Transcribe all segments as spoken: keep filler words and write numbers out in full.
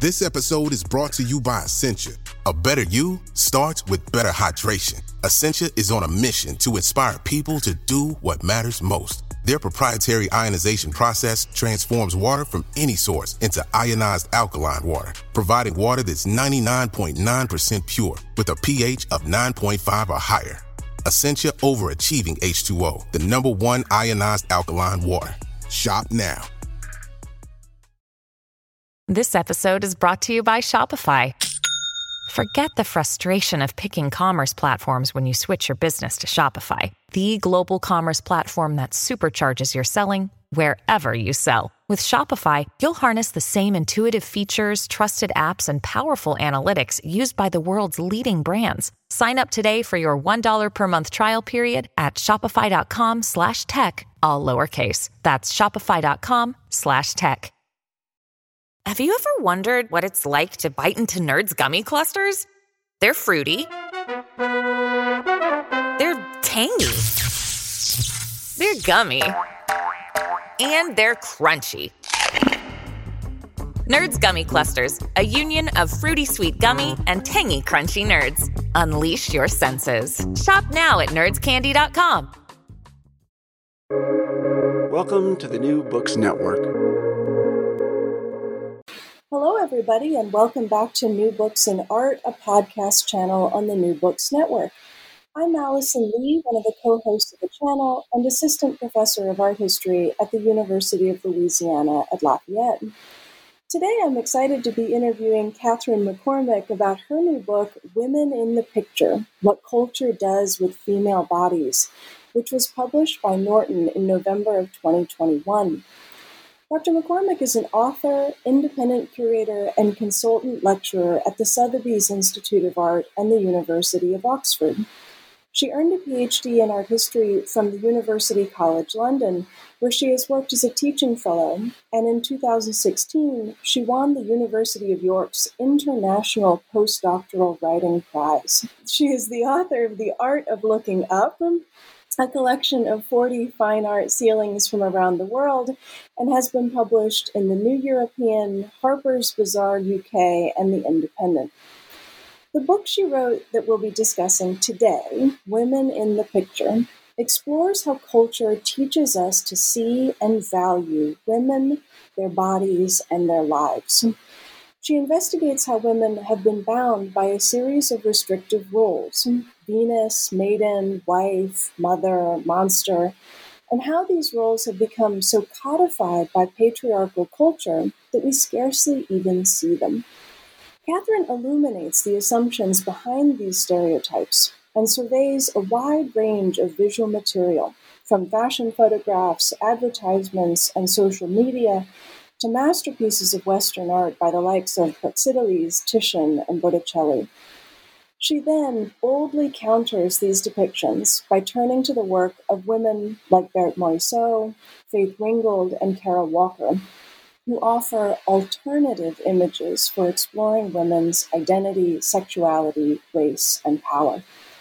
This episode is brought to you by Essentia. A better you starts with better hydration. Essentia is on a mission to inspire people to do what matters most. Their proprietary ionization process transforms water from any source into ionized alkaline water, providing water that's ninety-nine point nine percent pure with a pH of nine point five or higher. Essentia Overachieving H two O, the number one ionized alkaline water. Shop now. This episode is brought to you by Shopify. Forget the frustration of picking commerce platforms when you switch your business to Shopify, the global commerce platform that supercharges your selling wherever you sell. With Shopify, you'll harness the same intuitive features, trusted apps, and powerful analytics used by the world's leading brands. Sign up today for your one dollar per month trial period at shopify.com slash tech, all lowercase. That's shopify.com slash tech. Have you ever wondered what it's like to bite into Nerds gummy clusters? They're fruity. They're tangy. They're gummy. And they're crunchy. Nerds Gummy Clusters, a union of fruity sweet gummy and tangy crunchy nerds. Unleash your senses. Shop now at nerds candy dot com. Welcome to the New Books Network. Hello, everybody, and welcome back to New Books in Art, a podcast channel on the New Books Network. I'm Allison Lee, one of the co-hosts of the channel and assistant professor of art history at the University of Louisiana at Lafayette. Today, I'm excited to be interviewing Catherine McCormick about her new book, Women in the Picture: What Culture Does with Female Bodies, which was published by Norton in November of twenty twenty-one. Doctor McCormick is an author, independent curator, and consultant lecturer at the Sotheby's Institute of Art and the University of Oxford. She earned a P H D in art history from the University College London, where she has worked as a teaching fellow, and in two thousand sixteen, she won the University of York's International Postdoctoral Writing Prize. She is the author of The Art of Looking Up, a collection of forty fine art ceilings from around the world, and has been published in the New European, Harper's Bazaar U K, and The Independent. The book she wrote that we'll be discussing today, Women in the Picture, explores how culture teaches us to see and value women, their bodies, and their lives. She investigates how women have been bound by a series of restrictive roles: Venus, maiden, wife, mother, monster, and how these roles have become so codified by patriarchal culture that we scarcely even see them. Catherine illuminates the assumptions behind these stereotypes and surveys a wide range of visual material, from fashion photographs, advertisements, and social media, to masterpieces of Western art by the likes of Praxiteles, Titian, and Botticelli. She then boldly counters these depictions by turning to the work of women like Berthe Morisot, Faith Ringgold, and Kara Walker, who offer alternative images for exploring women's identity, sexuality, race, and power.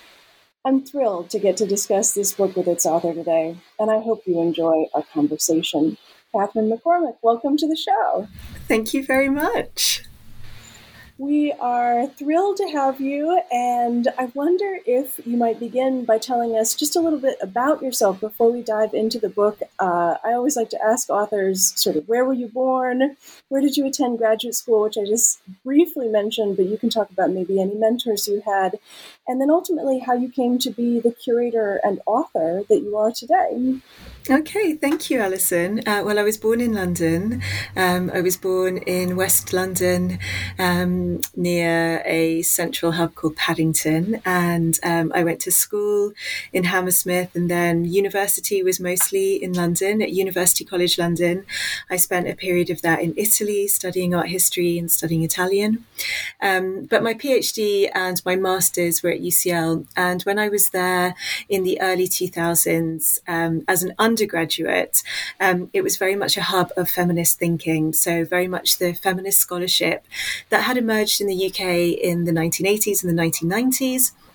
I'm thrilled to get to discuss this book with its author today, and I hope you enjoy our conversation. Catherine McCormick, welcome to the show. Thank you very much. We are thrilled to have you, and I wonder if you might begin by telling us just a little bit about yourself before we dive into the book. Uh, I always like to ask authors sort of, where were you born? Where did you attend graduate school, which I just briefly mentioned, but you can talk about maybe any mentors you had, and then ultimately how you came to be the curator and author that you are today. Okay, thank you, Alison. Uh, well, I was born in London. Um, I was born in West London, um, near a central hub called Paddington, and um, I went to school in Hammersmith, and then university was mostly in London, at University College London. I spent a period of that in Italy, studying art history and studying Italian. Um, but my PhD and my master's were at U C L, and when I was there in the early two thousands, um, as an undergraduate, um, it was very much a hub of feminist thinking. So very much the feminist scholarship that had emerged in the U K in the nineteen eighties and the nineteen nineties.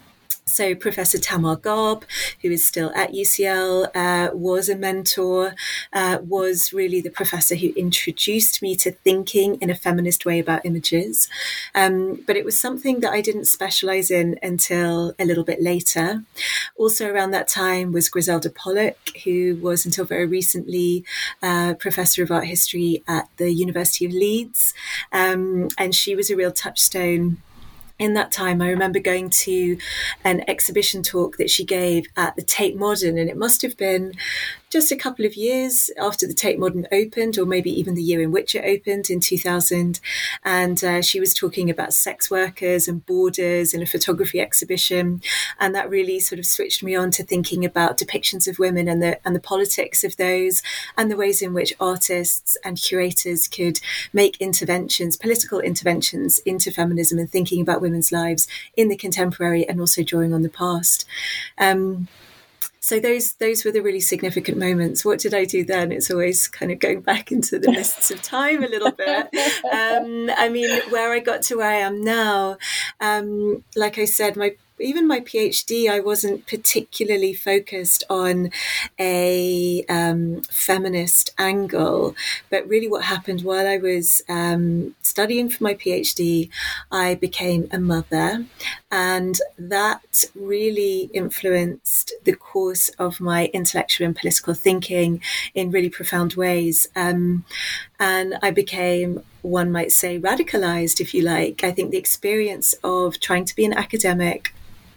So Professor Tamar Garb, who is still at U C L, uh, was a mentor, uh, was really the professor who introduced me to thinking in a feminist way about images. Um, but it was something that I didn't specialize in until a little bit later. Also around that time was Griselda Pollock, who was until very recently uh, Professor of Art History at the University of Leeds. Um, and she was a real touchstone in that time. I remember going to an exhibition talk that she gave at the Tate Modern, and it must have been just a couple of years after the Tate Modern opened, or maybe even the year in which it opened in two thousand. And uh, she was talking about sex workers and borders in a photography exhibition. And that really sort of switched me on to thinking about depictions of women and the and the politics of those, and the ways in which artists and curators could make interventions, political interventions into feminism and thinking about women's lives in the contemporary and also drawing on the past. Um, So those those were the really significant moments. What did I do then? It's always kind of going back into the mists of time a little bit. Um, I mean, where I got to where I am now, um, like I said, my even my PhD, I wasn't particularly focused on a um, feminist angle, but really what happened while I was um, studying for my PhD, I became a mother, and that really influenced the course of my intellectual and political thinking in really profound ways. Um, and I became, one might say, radicalized, if you like. I think the experience of trying to be an academic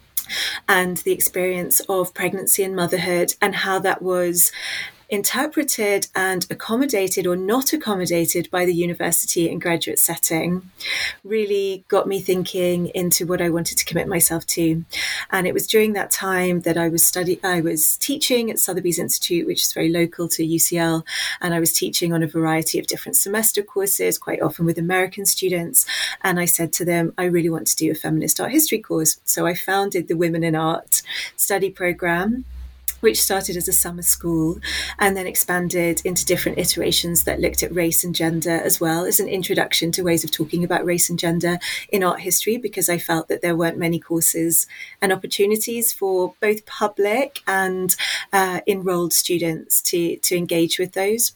and the experience of pregnancy and motherhood and how that was interpreted and accommodated or not accommodated by the university and graduate setting really got me thinking into what I wanted to commit myself to. And it was during that time that I was study I was teaching at Sotheby's Institute, which is very local to U C L, and I was teaching on a variety of different semester courses, quite often with American students. And I said to them, I really want to do a feminist art history course. So I founded the Women in Art study program, which started as a summer school and then expanded into different iterations that looked at race and gender as well as an introduction to ways of talking about race and gender in art history, because I felt that there weren't many courses and opportunities for both public and uh, enrolled students to, to engage with those.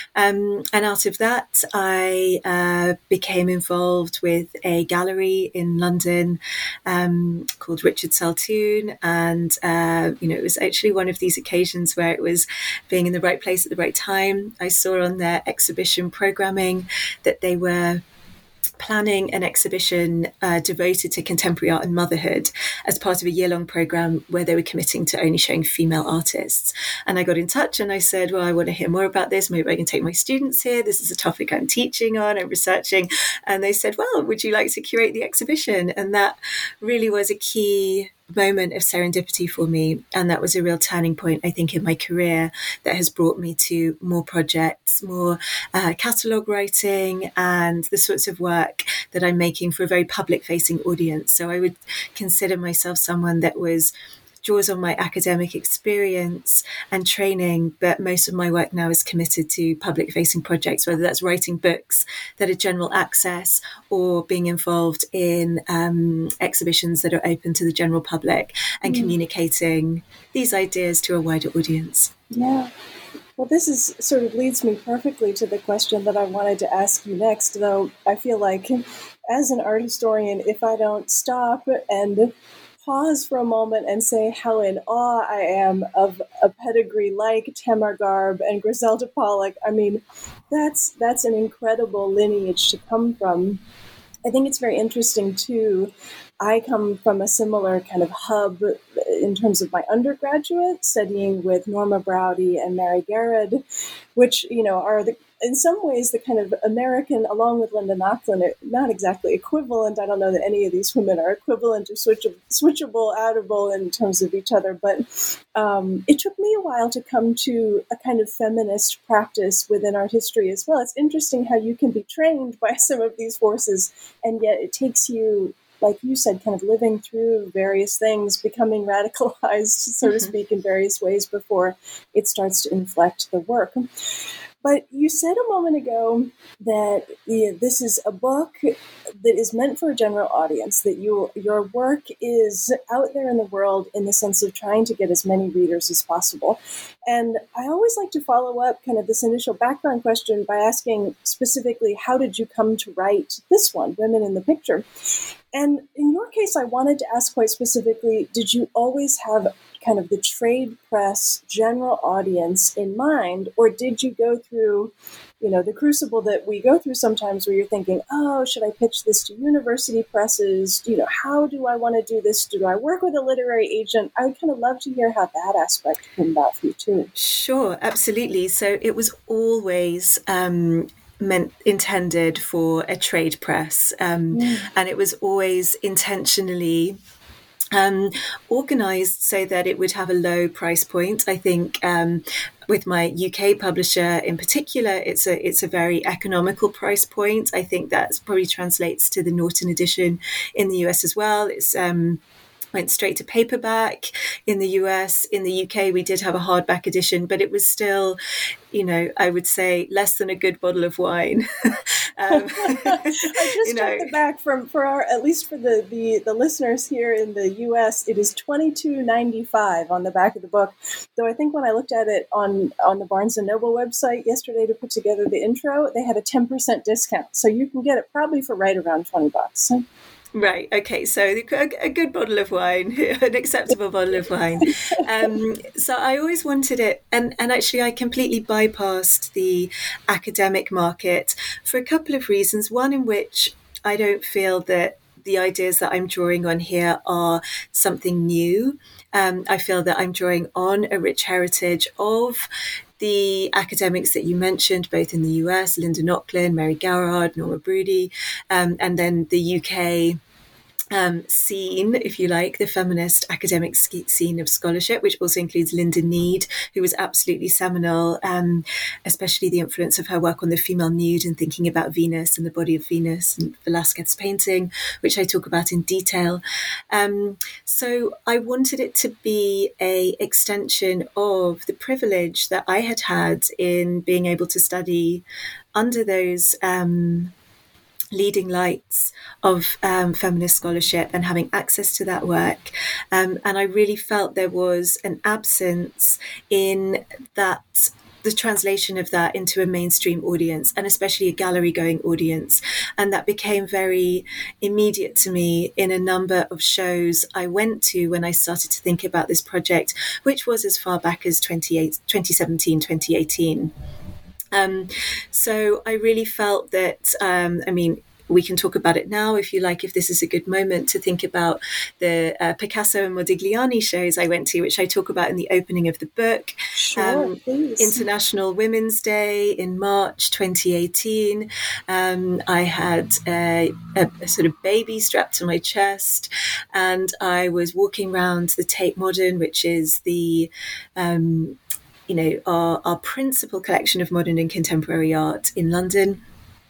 Um, and out of that, I uh, became involved with a gallery in London um, called Richard Saltoun. And, uh, you know, it was actually one of these occasions where it was being in the right place at the right time. I saw on their exhibition programming that they were planning an exhibition uh, devoted to contemporary art and motherhood as part of a year-long program where they were committing to only showing female artists. And I got in touch and I said, well, I want to hear more about this. Maybe I can take my students here. This is a topic I'm teaching on and researching. And they said, well, would you like to curate the exhibition? And that really was a key moment of serendipity for me. And that was a real turning point, I think, in my career that has brought me to more projects, more uh, catalogue writing, and the sorts of work that I'm making for a very public-facing audience. So I would consider myself someone that was draws on my academic experience and training, but most of my work now is committed to public-facing projects, whether that's writing books that are general access or being involved in um, exhibitions that are open to the general public and mm. communicating these ideas to a wider audience. Yeah. Well, this is sort of leads me perfectly to the question that I wanted to ask you next, though I feel like as an art historian, if I don't stop and pause for a moment and say how in awe I am of a pedigree like Tamar Garb and Griselda Pollock. I mean, that's that's an incredible lineage to come from. I think it's very interesting, too. I come from a similar kind of hub in terms of my undergraduate, studying with Norma Braude and Mary Garrett, which, you know, are the, in some ways the kind of American, along with Linda Nochlin, not exactly equivalent. I don't know that any of these women are equivalent or switchable, switchable, outable in terms of each other, but um, it took me a while to come to a kind of feminist practice within art history as well. It's interesting how you can be trained by some of these forces, and yet it takes you, like you said, kind of living through various things, becoming radicalized, so to speak, in various ways before it starts to inflect the work. But you said a moment ago that yeah, this is a book that is meant for a general audience, that you, your work is out there in the world in the sense of trying to get as many readers as possible. And I always like to follow up kind of this initial background question by asking specifically, how did you come to write this one, Women in the Picture? And in your case, I wanted to ask quite specifically, did you always have kind of the trade press general audience in mind, or did you go through, you know, the crucible that we go through sometimes where you're thinking, oh, should I pitch this to university presses? You know, how do I want to do this? Do I work with a literary agent? I would kind of love to hear how that aspect came about for you too. Sure, absolutely. So it was always um, meant intended for a trade press, um, mm. and it was always intentionally Um, organised so that it would have a low price point. I think um, with my U K publisher in particular, it's a it's a very economical price point. I think that probably translates to the Norton edition in the U S as well. It's um, went straight to paperback in the U S. In the U K, we did have a hardback edition, but it was still, you know, I would say less than a good bottle of wine. um, I just you know, checked it back from for our at least for the, the the listeners here in the U S. It is twenty-two ninety-five on the back of the book. Though I think when I looked at it on on the Barnes and Noble website yesterday to put together the intro, they had a ten percent discount, so you can get it probably for right around twenty bucks. Right. Okay. So a, a good bottle of wine, an acceptable bottle of wine. Um, so I always wanted it. And, and actually, I completely bypassed the academic market for a couple of reasons. One in which I don't feel that the ideas that I'm drawing on here are something new. Um, I feel that I'm drawing on a rich heritage of the academics that you mentioned, both in the U S, Linda Nochlin, Mary Garrard, Norma Broody, um, and then the U K um, scene, if you like, the feminist academic scene of scholarship, which also includes Linda Need, who was absolutely seminal, um, especially the influence of her work on the female nude and thinking about Venus and the body of Venus and Velázquez's painting, which I talk about in detail. Um, so I wanted it to be a extension of the privilege that I had had in being able to study under those um, leading lights of um, feminist scholarship and having access to that work. Um, and I really felt there was an absence in that, the translation of that into a mainstream audience, and especially a gallery going audience. And that became very immediate to me in a number of shows I went to when I started to think about this project, which was as far back as twenty seventeen, twenty eighteen. Um, so I really felt that, um, I mean, we can talk about it now, if you like, if this is a good moment to think about the uh, Picasso and Modigliani shows I went to, which I talk about in the opening of the book. Sure, um, please. International Women's Day in March twenty eighteen. Um, I had a, a, a sort of baby strapped to my chest, and I was walking around the Tate Modern, which is the um, you know, our, our principal collection of modern and contemporary art in London,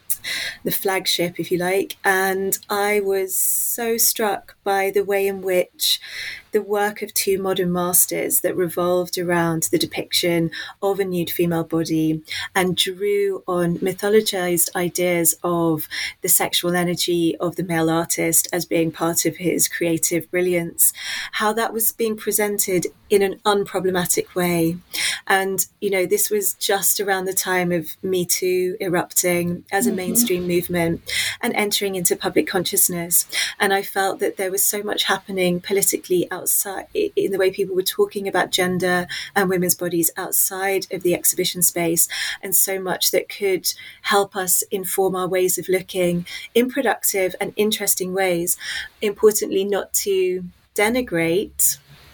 the flagship, if you like. And I was so struck by the way in which the work of two modern masters that revolved around the depiction of a nude female body and drew on mythologized ideas of the sexual energy of the male artist as being part of his creative brilliance, how that was being presented in an unproblematic way. And, you know, this was just around the time of Me Too erupting as a mm-hmm. mainstream movement and entering into public consciousness. And I felt that there was so much happening politically outside, in the way people were talking about gender and women's bodies outside of the exhibition space, and so much that could help us inform our ways of looking in productive and interesting ways. Importantly, not to denigrate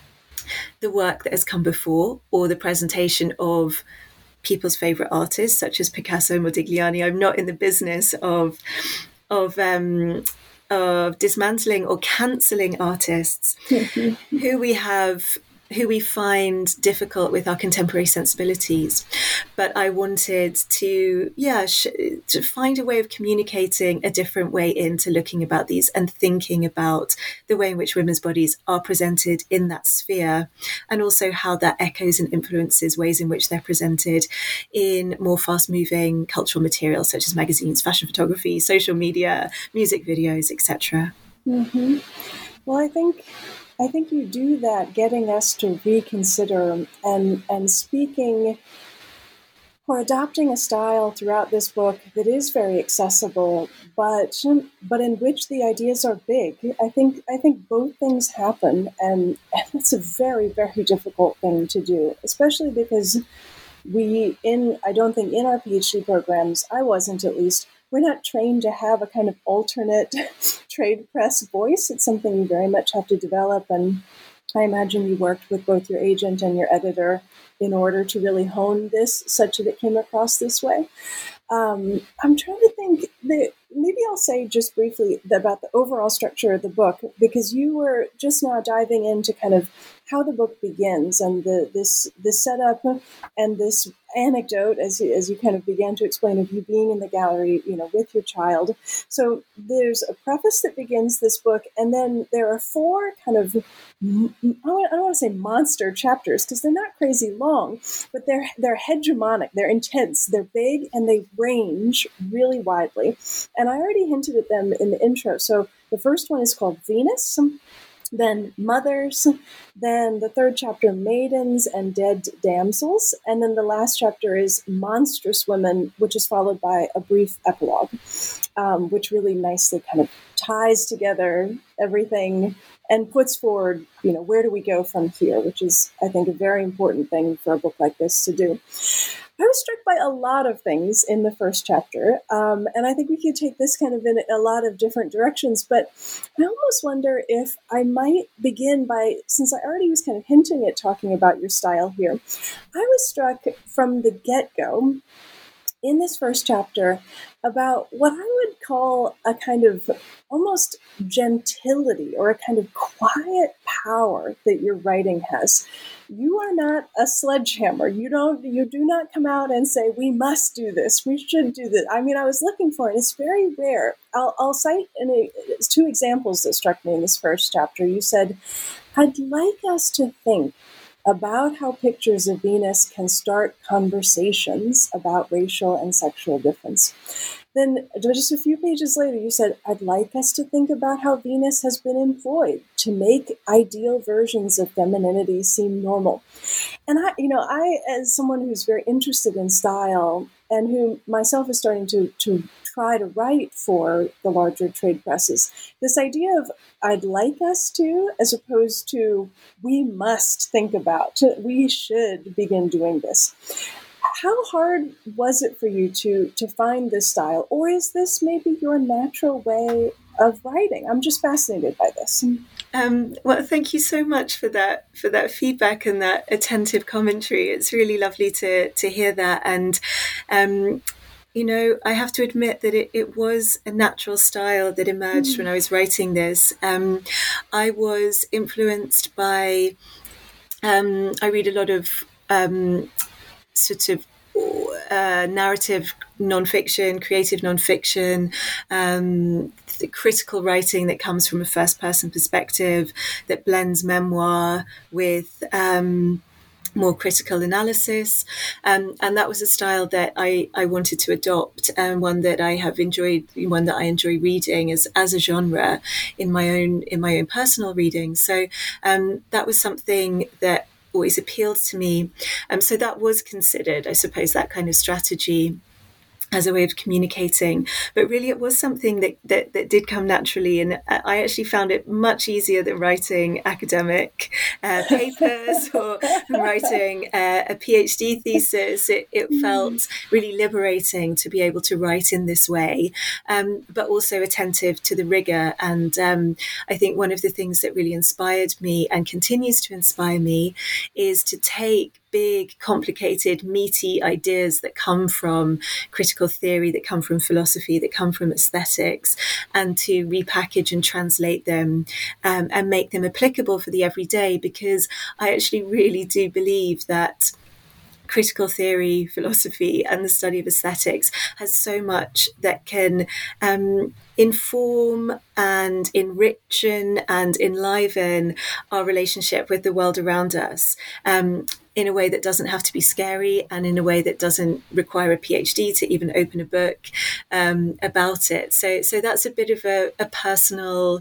the work that has come before or the presentation of people's favorite artists such as Picasso, Modigliani. I'm not in the business of of um, of dismantling or cancelling artists who we have who we find difficult with our contemporary sensibilities. But I wanted to, yeah, sh- to find a way of communicating a different way into looking about these and thinking about the way in which women's bodies are presented in that sphere, and also how that echoes and influences ways in which they're presented in more fast-moving cultural materials such as magazines, fashion photography, social media, music videos, et cetera. Mm-hmm. Well, I think I think you do that, getting us to reconsider and and speaking or adopting a style throughout this book that is very accessible, but but in which the ideas are big. I think I think both things happen, and it's a very, very difficult thing to do, especially because we in I don't think in our PhD programs, I wasn't at least, we're not trained to have a kind of alternate trade press voice. It's something you very much have to develop, and I imagine you worked with both your agent and your editor in order to really hone this such that it came across this way. Um, I'm trying to think that maybe I'll say just briefly about the overall structure of the book, because you were just now diving into kind of how the book begins and the this this setup and this anecdote as you, as you kind of began to explain of you being in the gallery, you know, with your child. So there's a preface that begins this book, and then there are four kind of, I don't want to say monster chapters because they're not crazy long, but they're they're hegemonic, they're intense, they're big, and they range really widely. And I already hinted at them in the intro. So the first one is called Venus, then Mothers, then the third chapter, Maidens and Dead Damsels, and then the last chapter is Monstrous Women, which is followed by a brief epilogue, um, which really nicely kind of ties together everything and puts forward, you know, where do we go from here, which is, I think, a very important thing for a book like this to do. I was struck by a lot of things in the first chapter, um, and I think we could take this kind of in a lot of different directions, but I almost wonder if I might begin by, since I already was kind of hinting at talking about your style here, I was struck from the get-go in this first chapter about what I would call a kind of almost gentility or a kind of quiet power that your writing has. You are not a sledgehammer. You don't, you do not come out and say, we must do this, we should do this. I mean, I was looking for it. It's very rare. I'll, I'll cite in a, two examples that struck me in this first chapter. You said, I'd like us to think about how pictures of Venus can start conversations about racial and sexual difference. Then just a few pages later, you said, I'd like us to think about how Venus has been employed to make ideal versions of femininity seem normal. And I, you know, I, as someone who's very interested in style and who myself is starting to, to try to write for the larger trade presses, this idea of I'd like us to, as opposed to we must think about, we should begin doing this. How hard was it for you to to find this style? Or is this maybe your natural way of writing? I'm just fascinated by this. Um, well, thank you so much for that for that feedback and that attentive commentary. It's really lovely to to hear that. And um, you know, I have to admit that it, it was a natural style that emerged mm. when I was writing this. Um, I was influenced by, um, I read a lot of um, sort of uh, narrative nonfiction, creative nonfiction, um, the critical writing that comes from a first-person perspective that blends memoir with um, more critical analysis. Um, and that was a style that I, I wanted to adopt, and one that I have enjoyed, one that I enjoy reading as, as a genre in my own in my own personal reading. So um, that was something that always appealed to me. Um, so that was considered, I suppose, that kind of strategy as a way of communicating. But really it was something that, that, that did come naturally. And I actually found it much easier than writing academic uh, papers or writing uh, a PhD thesis. It, it felt really liberating to be able to write in this way, um, but also attentive to the rigor. And um, I think one of the things that really inspired me and continues to inspire me is to take big, complicated, meaty ideas that come from critical theory, that come from philosophy, that come from aesthetics, and to repackage and translate them um, and make them applicable for the everyday, because I actually really do believe that critical theory, philosophy, and the study of aesthetics has so much that can um, inform and enrichen and enliven our relationship with the world around us um, in a way that doesn't have to be scary, and in a way that doesn't require a PhD to even open a book um, about it. So, so that's a bit of a, a personal,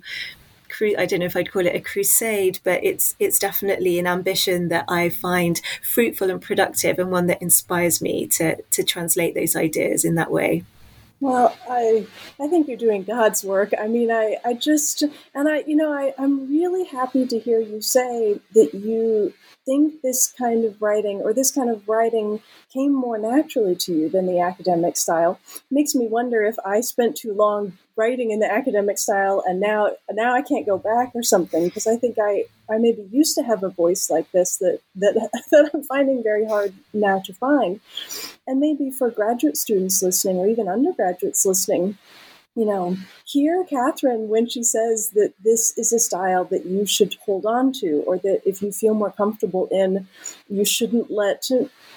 I don't know if I'd call it a crusade, but it's it's definitely an ambition that I find fruitful and productive, and one that inspires me to to translate those ideas in that way. Well, I I think you're doing God's work. I mean, I, I just, and I, you know, I, I'm really happy to hear you say that you think this kind of writing, or this kind of writing came more naturally to you than the academic style. It makes me wonder if I spent too long writing in the academic style and now now I can't go back or something, because I think I, I maybe used to have a voice like this that, that, that I'm finding very hard now to find. And maybe for graduate students listening, or even undergraduates listening, you know, hear Catherine when she says that this is a style that you should hold on to, or that if you feel more comfortable in, you shouldn't let,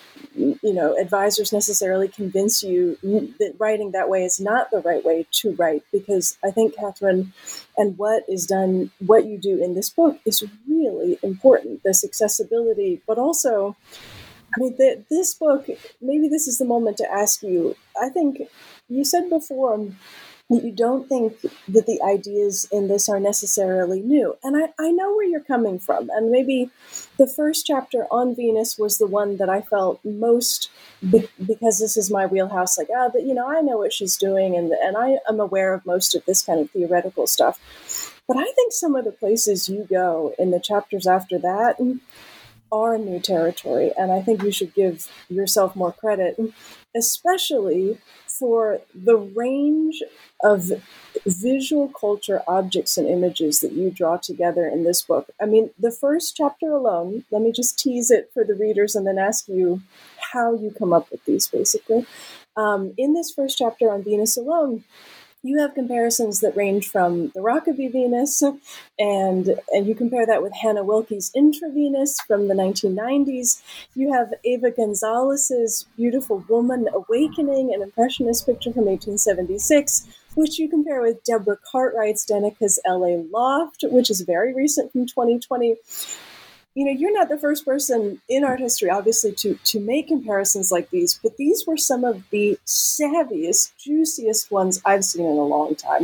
you know, advisors necessarily convince you that writing that way is not the right way to write. Because I think, Catherine, and what is done, what you do in this book is really important, this accessibility, but also, I mean, the, this book, maybe this is the moment to ask you, I think you said before that you don't think that the ideas in this are necessarily new. And I, I know where you're coming from. And maybe the first chapter on Venus was the one that I felt most, be, because this is my wheelhouse, like, ah, but, you know, I know what she's doing, and, and I am aware of most of this kind of theoretical stuff. But I think some of the places you go in the chapters after that are new territory. And I think you should give yourself more credit, especially for the range of visual culture objects and images that you draw together in this book. I mean, the first chapter alone, let me just tease it for the readers and then ask you how you come up with these, basically. Um, in this first chapter on Venus alone, you have comparisons that range from the Rokeby Venus, and and you compare that with Hannah Wilke's Intravenus from the nineteen nineties. You have Eva Gonzalez's beautiful Woman Awakening, an impressionist picture from eighteen seventy-six, which you compare with Deborah Cartwright's Denica's L A Loft, which is very recent from twenty twenty. You know, you're not the first person in art history, obviously, to, to make comparisons like these, but these were some of the savviest, juiciest ones I've seen in a long time.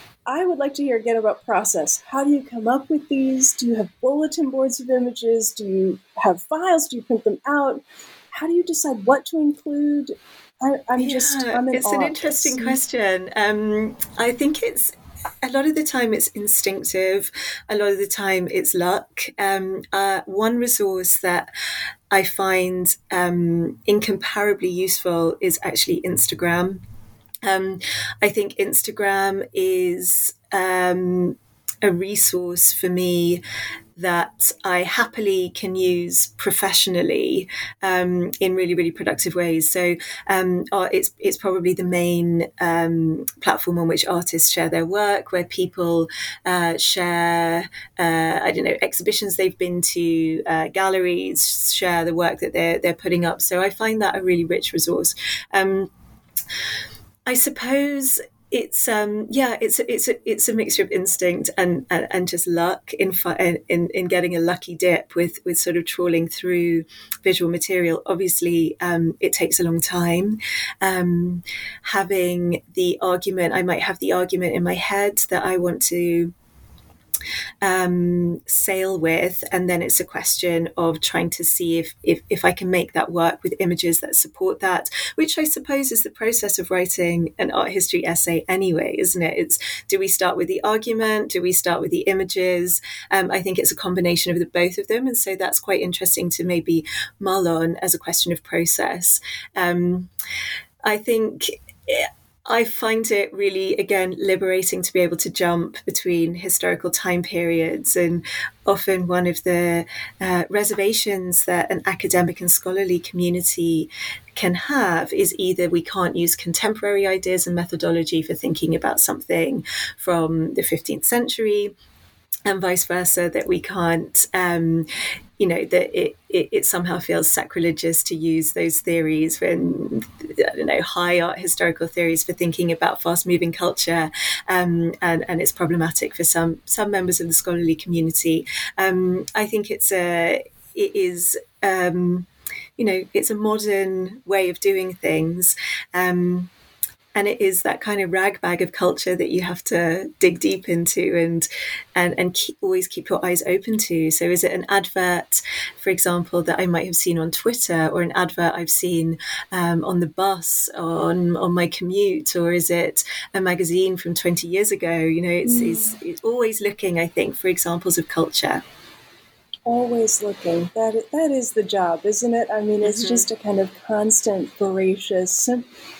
I would like to hear again about process. How do you come up with these? Do you have bulletin boards of images? Do you have files? Do you print them out? How do you decide what to include? I, I'm yeah, just, I'm in It's awe. an interesting question. Um, I think it's, a lot of the time it's instinctive. A lot of the time it's luck. Um, uh, one resource that I find um, incomparably useful is actually Instagram. Um, I think Instagram is um, a resource for me that I happily can use professionally um, in really, really productive ways. So um, it's it's probably the main um, platform on which artists share their work, where people uh, share, uh, I don't know, exhibitions they've been to, uh, galleries, share the work that they're they're putting up. So I find that a really rich resource. Um, I suppose it's um yeah it's a, it's a, it's a mixture of instinct and and, and just luck in, fi- in in getting a lucky dip with with sort of trawling through visual material. Obviously um it takes a long time. Um having the argument, I might have the argument in my head that I want to um, sail with, and then it's a question of trying to see if, if if I can make that work with images that support that, which I suppose is the process of writing an art history essay anyway, isn't it? It's, do we start with the argument? Do we start with the images? Um, I think it's a combination of the both of them, and so that's quite interesting to maybe mull on as a question of process. Um, I think I find it really, again, liberating to be able to jump between historical time periods. And often one of the uh, reservations that an academic and scholarly community can have is either we can't use contemporary ideas and methodology for thinking about something from the fifteenth century, and vice versa, that we can't, um, you know, that it, it, it somehow feels sacrilegious to use those theories when, I don't know, high art historical theories for thinking about fast-moving culture, um, and, and it's problematic for some some members of the scholarly community. Um, I think it's a, it is, um, you know, it's a modern way of doing things. Um, And it is that kind of ragbag of culture that you have to dig deep into and and, and keep, always keep your eyes open to. So is it an advert, for example, that I might have seen on Twitter, or an advert I've seen um, on the bus, on on my commute, or is it a magazine from twenty years ago? You know, it's, mm. it's, it's always looking, I think, for examples of culture. Always looking. That that is the job, isn't it? I mean, it's mm-hmm. just a kind of constant, voracious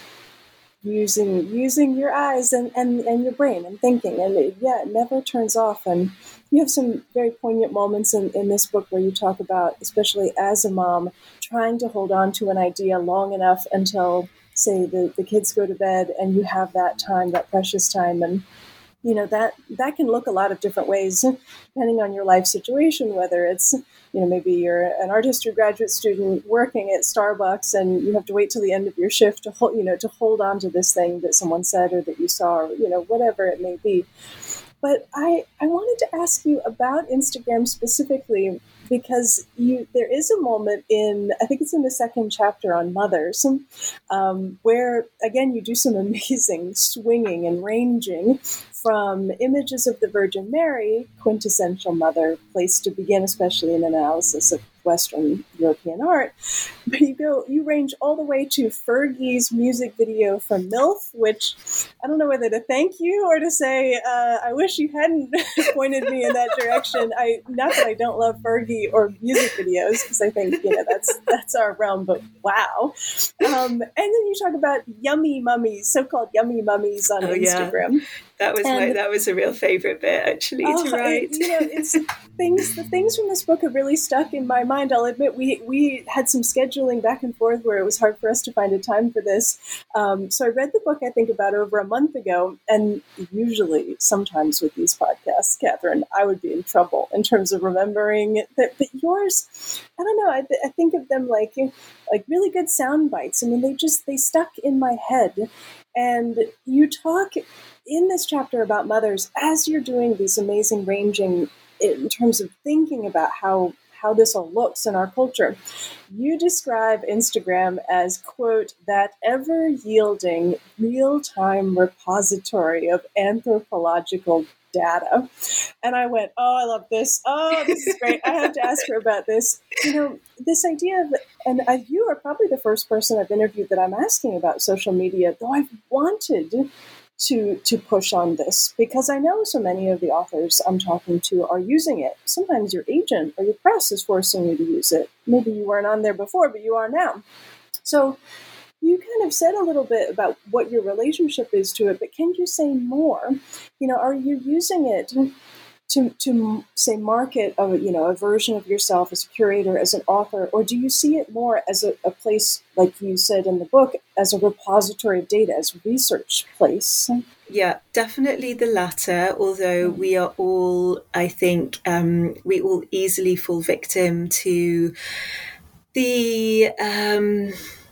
using using your eyes and, and, and your brain and thinking. And it, yeah, it never turns off. And you have some very poignant moments in, in this book where you talk about, especially as a mom, trying to hold on to an idea long enough until, say, the, the kids go to bed and you have that time, that precious time. And you know, that that can look a lot of different ways, depending on your life situation, whether it's, you know, maybe you're an art history graduate student working at Starbucks and you have to wait till the end of your shift to hold, you know, to hold on to this thing that someone said or that you saw, or, you know, whatever it may be. But I, I wanted to ask you about Instagram specifically, because you there is a moment in, I think it's in the second chapter on mothers, um, where, again, you do some amazing swinging and ranging from images of the Virgin Mary, quintessential mother, place to begin, especially in an analysis of Western European art. But you go, you range all the way to Fergie's music video for MILF, which I don't know whether to thank you or to say, uh, I wish you hadn't pointed me in that direction. I not that I don't love Fergie or music videos, because I think, you know, that's that's our realm, but wow. Um, and then you talk about yummy mummies, so-called yummy mummies on oh, Instagram. Yeah. That was and, my, that was a real favorite bit, actually, oh, to write. It, you know, it's things. The things from this book have really stuck in my mind. I'll admit, we we had some scheduling back and forth where it was hard for us to find a time for this. Um, so I read the book, I think, about over a month ago. And usually, sometimes with these podcasts, Catherine, I would be in trouble in terms of remembering that. But yours, I don't know. I, I think of them like like really good sound bites. I mean, they just they stuck in my head. And you talk in this chapter about mothers as you're doing these amazing ranging in terms of thinking about how, how this all looks in our culture. You describe Instagram as, quote, that ever-yielding real-time repository of anthropological data. And I went, oh, I love this. Oh, this is great. I have to ask her about this. You know, this idea of, and I, you are probably the first person I've interviewed that I'm asking about social media, though I've wanted to to push on this, because I know so many of the authors I'm talking to are using it. Sometimes your agent or your press is forcing you to use it. Maybe you weren't on there before, but you are now. So you kind of said a little bit about what your relationship is to it, but can you say more? You know, are you using it to, to say, market a, you know, a version of yourself as a curator, as an author, or do you see it more as a, a place, like you said in the book, as a repository of data, as a research place? Yeah, definitely the latter, although we are all, I think, um, we all easily fall victim to the... Um,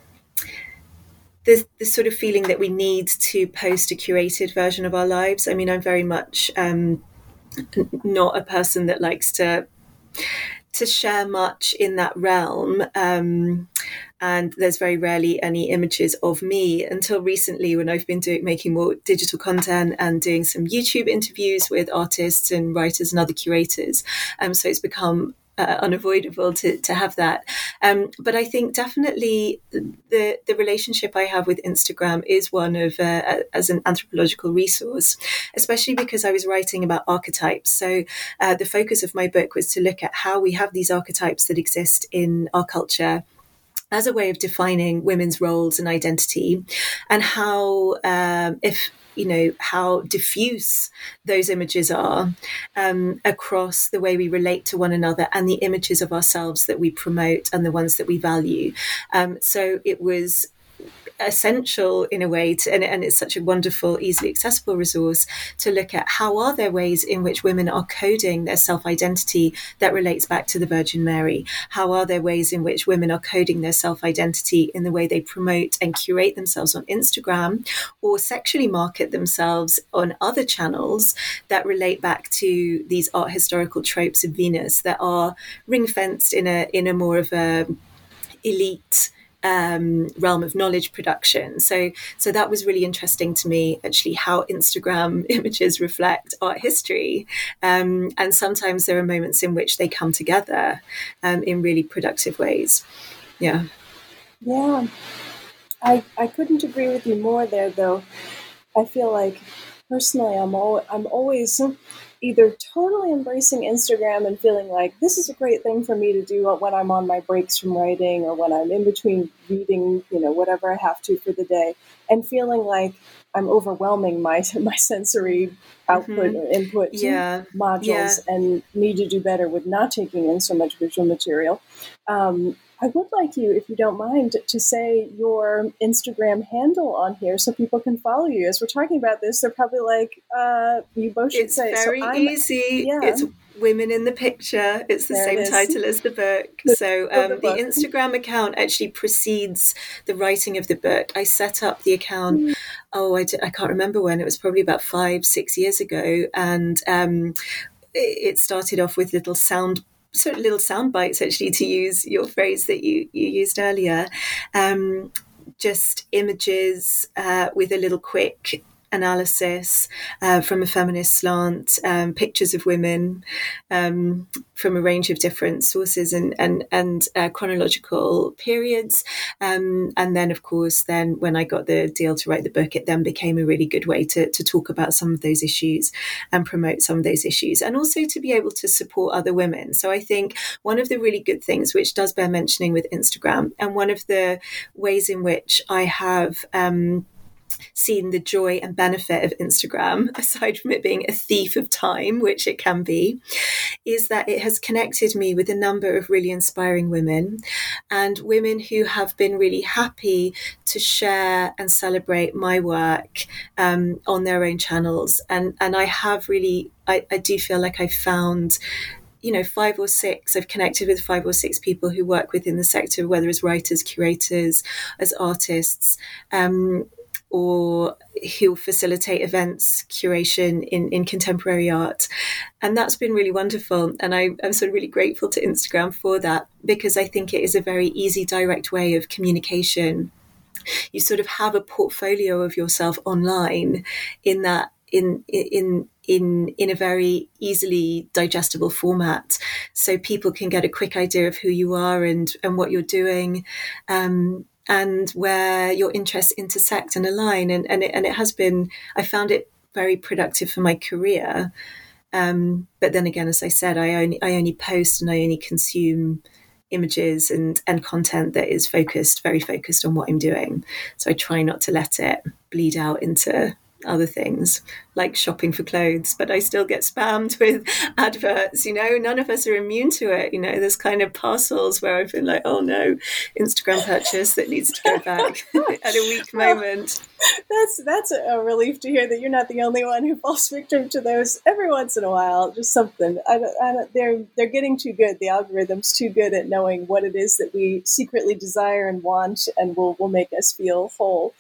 The, the sort of feeling that we need to post a curated version of our lives. I mean, I'm very much um, not a person that likes to to share much in that realm. Um, and there's very rarely any images of me until recently, when I've been doing making more digital content and doing some YouTube interviews with artists and writers and other curators. Um, so it's become Uh, unavoidable to, to have that. Um, but I think definitely the the relationship I have with Instagram is one of uh, as an anthropological resource, especially because I was writing about archetypes. So uh, the focus of my book was to look at how we have these archetypes that exist in our culture, as a way of defining women's roles and identity, and how, um, if you know, how diffuse those images are um, across the way we relate to one another and the images of ourselves that we promote and the ones that we value. Um, so it was essential in a way to, and, and it's such a wonderful, easily accessible resource to look at how are there ways in which women are coding their self-identity that relates back to the Virgin Mary? How are there ways in which women are coding their self-identity in the way they promote and curate themselves on Instagram or sexually market themselves on other channels that relate back to these art historical tropes of Venus that are ring-fenced in a in a more of a elite Um, realm of knowledge production. So so that was really interesting to me, actually, how Instagram images reflect art history. Um, and sometimes there are moments in which they come together um, in really productive ways. Yeah. Yeah. I, I couldn't agree with you more there, though. I feel like personally I'm, al- I'm always either totally embracing Instagram and feeling like this is a great thing for me to do when I'm on my breaks from writing or when I'm in between reading, you know, whatever I have to for the day, and feeling like I'm overwhelming my my sensory output mm-hmm. or input yeah. modules yeah. and need to do better with not taking in so much visual material. Um, I would like you, if you don't mind, to say your Instagram handle on here so people can follow you. As we're talking about this, they're probably like, uh, you both should it's say. It's very so easy. Yeah. It's Women in the Picture. It's the there same it title as the book. The, so um, the, the Instagram account actually precedes the writing of the book. I set up the account, mm. oh, I, d- I can't remember when. It was probably about five, six years ago. And um, it, it started off with little sound sort of little sound bites, actually, to use your phrase that you, you used earlier. Um, just images uh, with a little quick analysis uh, from a feminist slant, um, pictures of women um, from a range of different sources and and, and uh, chronological periods. Um, and then, of course, then when I got the deal to write the book, it then became a really good way to, to talk about some of those issues and promote some of those issues, and also to be able to support other women. So I think one of the really good things, which does bear mentioning with Instagram, and one of the ways in which I have um, seen the joy and benefit of Instagram, aside from it being a thief of time, which it can be, is that it has connected me with a number of really inspiring women, and women who have been really happy to share and celebrate my work um, on their own channels. And, and I have really, I, I do feel like I found you know, five or six, I've connected with five or six people who work within the sector, whether as writers, curators, as artists, um, or who facilitate events, curation in, in contemporary art. And that's been really wonderful. And I, I'm sort of really grateful to Instagram for that, because I think it is a very easy, direct way of communication. You sort of have a portfolio of yourself online in that, in, in, in, in a very easily digestible format. So people can get a quick idea of who you are and, and what you're doing. Um, and where your interests intersect and align. And, and, it, and it has been, I found it very productive for my career. Um, but then again, as I said, I only, I only post and I only consume images and, and content that is focused, very focused on what I'm doing. So I try not to let it bleed out into other things like shopping for clothes, but I still get spammed with adverts. You know, none of us are immune to it. You know, there's kind of parcels where I feel like, oh no, Instagram purchase that needs to go back at a weak well, moment. That's that's a relief to hear that you're not the only one who falls victim to those every once in a while. Just something. I don't, I don't, they're they're getting too good. The algorithm's too good at knowing what it is that we secretly desire and want, and will will make us feel whole.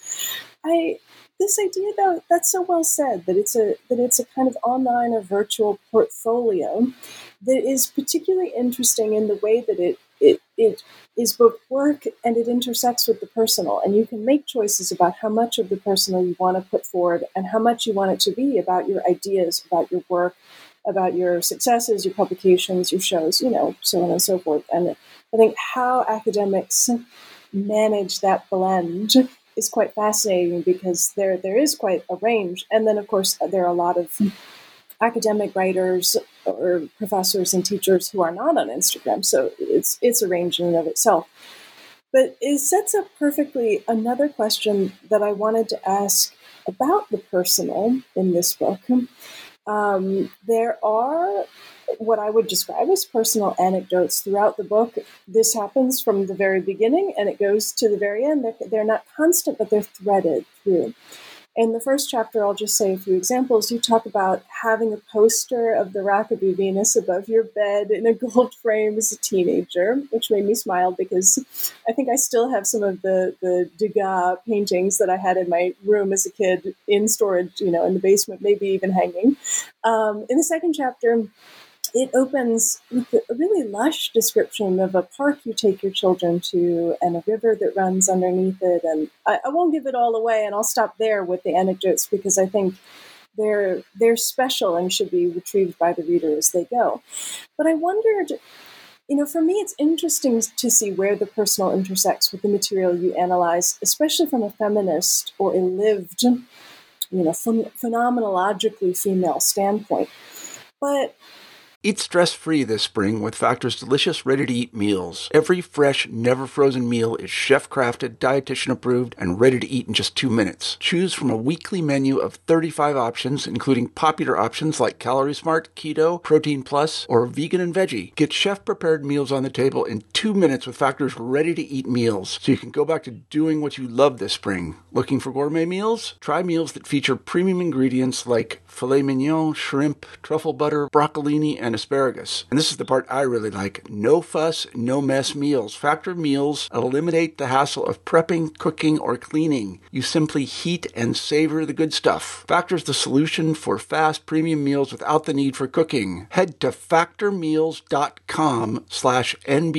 I. This idea, though, that's so well said, that it's a that it's a kind of online or virtual portfolio that is particularly interesting in the way that it it it is both work and it intersects with the personal. And you can make choices about how much of the personal you want to put forward and how much you want it to be about your ideas, about your work, about your successes, your publications, your shows, you know, so on and so forth. And I think how academics manage that blend is quite fascinating, because there there is quite a range. And then, of course, there are a lot of academic writers or professors and teachers who are not on Instagram. So it's it's a range in and of itself. But it sets up perfectly another question that I wanted to ask about the personal in this book. Um, there are what I would describe as personal anecdotes throughout the book. This happens from the very beginning and it goes to the very end. They're, they're not constant, but they're threaded through. In the first chapter, I'll just say a few examples. You talk about having a poster of the Rokeby Venus above your bed in a gold frame as a teenager, which made me smile because I think I still have some of the, the Degas paintings that I had in my room as a kid in storage, you know, in the basement, maybe even hanging. Um, in the second chapter, it opens with a really lush description of a park you take your children to and a river that runs underneath it. And I, I won't give it all away, and I'll stop there with the anecdotes because I think they're they're special and should be retrieved by the reader as they go. But I wondered, you know, for me, it's interesting to see where the personal intersects with the material you analyze, especially from a feminist or a lived, you know, ph- phenomenologically female standpoint. But Eat stress-free this spring with Factor's delicious, ready-to-eat meals. Every fresh, never-frozen meal is chef-crafted, dietitian-approved, and ready to eat in just two minutes. Choose from a weekly menu of thirty-five options, including popular options like Calorie Smart, Keto, Protein Plus, or Vegan and Veggie. Get chef-prepared meals on the table in two minutes with Factor's ready-to-eat meals, so you can go back to doing what you love this spring. Looking for gourmet meals? Try meals that feature premium ingredients like filet mignon, shrimp, truffle butter, broccolini, and asparagus. And this is the part I really like. No fuss, no mess meals. Factor meals eliminate the hassle of prepping, cooking, or cleaning. You simply heat and savor the good stuff. Factor's the solution for fast premium meals without the need for cooking. Head to factormeals.com slash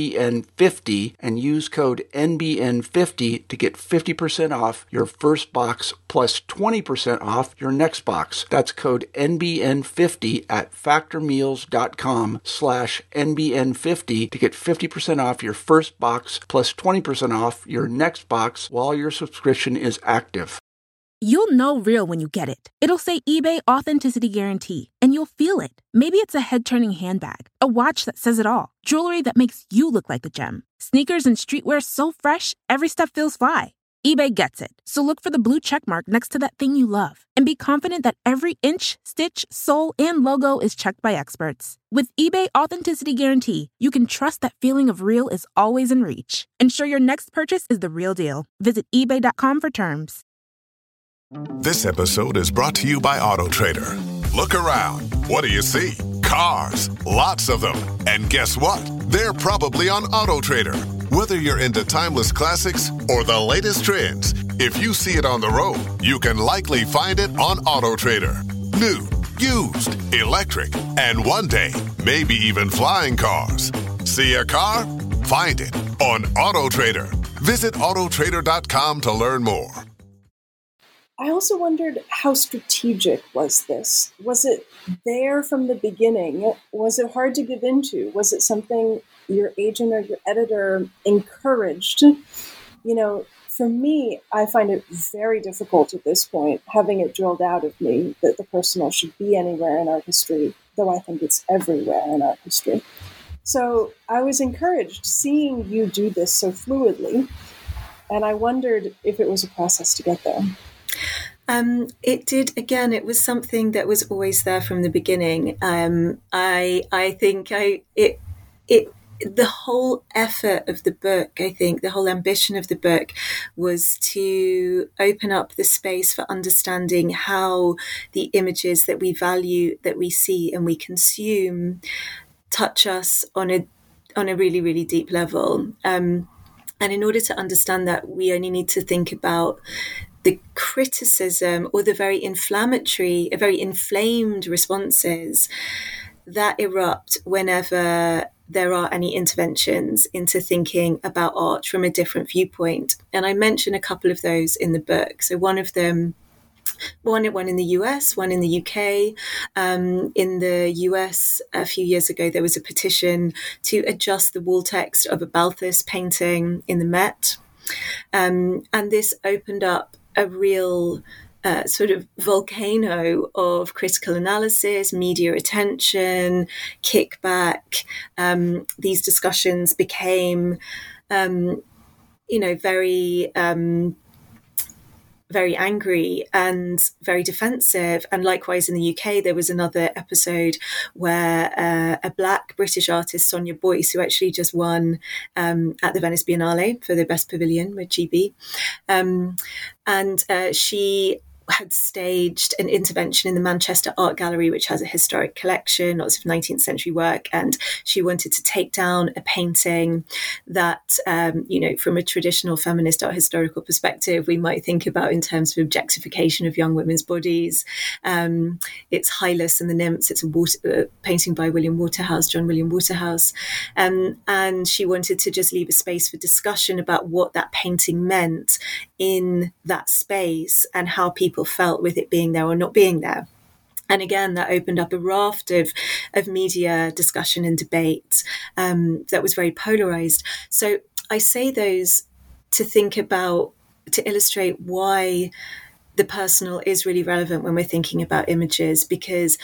NBN50 and use code N B N fifty to get fifty percent off your first box plus twenty percent off your next box. That's code N B N fifty at factormeals.com slash NBN50 to get fifty percent off your first box plus twenty percent off your next box while your subscription is active. You'll know real when you get it. It'll say eBay Authenticity Guarantee, and you'll feel it. Maybe it's a head-turning handbag, a watch that says it all, jewelry that makes you look like a gem, sneakers and streetwear so fresh, every step feels fly. eBay gets it. So look for the blue check mark next to that thing you love and be confident that every inch, stitch, sole, and logo is checked by experts. With eBay Authenticity Guarantee, you can trust that feeling of real is always in reach. Ensure your next purchase is the real deal. Visit ebay dot com for terms. This episode is brought to you by AutoTrader. Look around. What do you see? Cars. Lots of them. And guess what? They're probably on AutoTrader. Whether you're into timeless classics or the latest trends, if you see it on the road, you can likely find it on AutoTrader. New, used, electric, and one day, maybe even flying cars. See a car? Find it on AutoTrader. Visit Auto Trader dot com to learn more. I also wondered, how strategic was this? Was it there from the beginning? Was it hard to give into? Was it something your agent or your editor encouraged? You know, for me, I find it very difficult at this point, having it drilled out of me that the personal should be anywhere in art history, though I think it's everywhere in art history. So I was encouraged seeing you do this so fluidly, and I wondered if it was a process to get there. Um, it did. Again, it was something that was always there from the beginning. Um, I I think I it it the whole effort of the book, I think the whole ambition of the book was to open up the space for understanding how the images that we value, that we see and we consume touch us on a on a really, really deep level. Um, and in order to understand that, we only need to think about the criticism or the very inflammatory, very inflamed responses that erupt whenever there are any interventions into thinking about art from a different viewpoint. And I mention a couple of those in the book. So one of them, one, one in the U S, one in the U K. Um, in the U S, a few years ago, there was a petition to adjust the wall text of a Balthus painting in the Met. Um, and this opened up a real uh, sort of volcano of critical analysis, media attention, kickback. Um, these discussions became um, you know, very um, very angry and very defensive. And likewise in the U K, there was another episode where uh, a Black British artist, Sonia Boyce, who actually just won um, at the Venice Biennale for the Best Pavilion with G B. Um, and uh, she had staged an intervention in the Manchester Art Gallery, which has a historic collection, lots of nineteenth century work. And she wanted to take down a painting that, um, you know, from a traditional feminist art historical perspective, we might think about in terms of objectification of young women's bodies. Um, it's Hylas and the Nymphs. It's a water, uh, painting by William Waterhouse, John William Waterhouse. Um, and she wanted to just leave a space for discussion about what that painting meant in that space and how people felt with it being there or not being there. And again, that opened up a raft of, of media discussion and debate um, that was very polarized. So I say those to think about, to illustrate why the personal is really relevant when we're thinking about images, because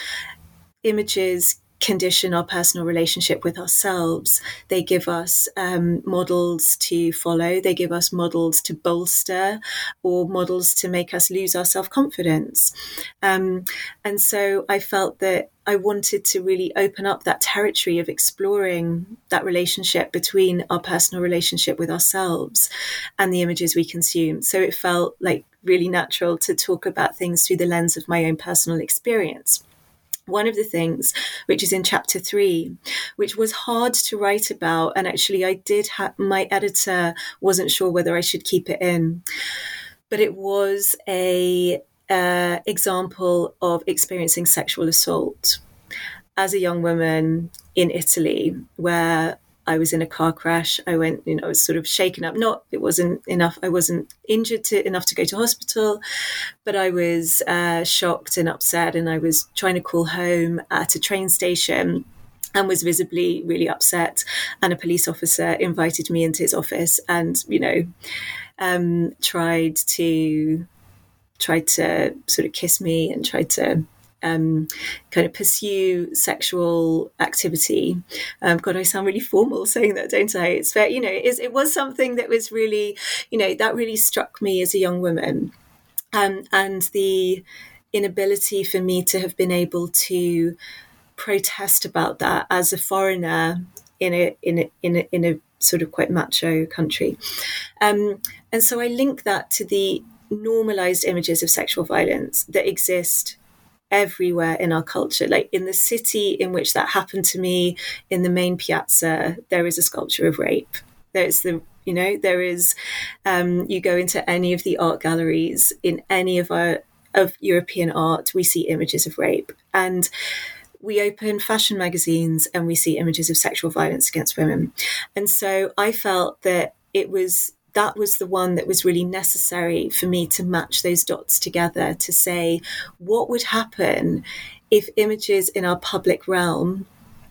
images condition our personal relationship with ourselves. They give us um, models to follow. They give us models to bolster or models to make us lose our self-confidence. Um, and so I felt that I wanted to really open up that territory of exploring that relationship between our personal relationship with ourselves and the images we consume. So it felt like really natural to talk about things through the lens of my own personal experience. One of the things, which is in chapter three, which was hard to write about, and actually I did have, my editor wasn't sure whether I should keep it in, but it was a uh, example of experiencing sexual assault as a young woman in Italy, where I was in a car crash. I went, you know, I was sort of shaken up. Not, it wasn't enough. I wasn't injured to, enough to go to hospital, but I was uh, shocked and upset. And I was trying to call home at a train station and was visibly really upset. And a police officer invited me into his office and, you know, um, tried to, tried to sort of kiss me and tried to Um, kind of pursue sexual activity. Um, God, I sound really formal saying that, don't I? It's fair, you know, it, is, it was something that was really, you know, that really struck me as a young woman. Um, and the inability for me to have been able to protest about that as a foreigner in a in a in a, in a sort of quite macho country. Um, and so I link that to the normalized images of sexual violence that exist everywhere in our culture. Like in the city in which that happened to me, in the main piazza, there is a sculpture of rape. There's the, you know, there is, um, you go into any of the art galleries in any of our, of European art, we see images of rape. And we open fashion magazines and we see images of sexual violence against women. And so I felt that it was that was the one that was really necessary for me to match those dots together, to say, what would happen if images in our public realm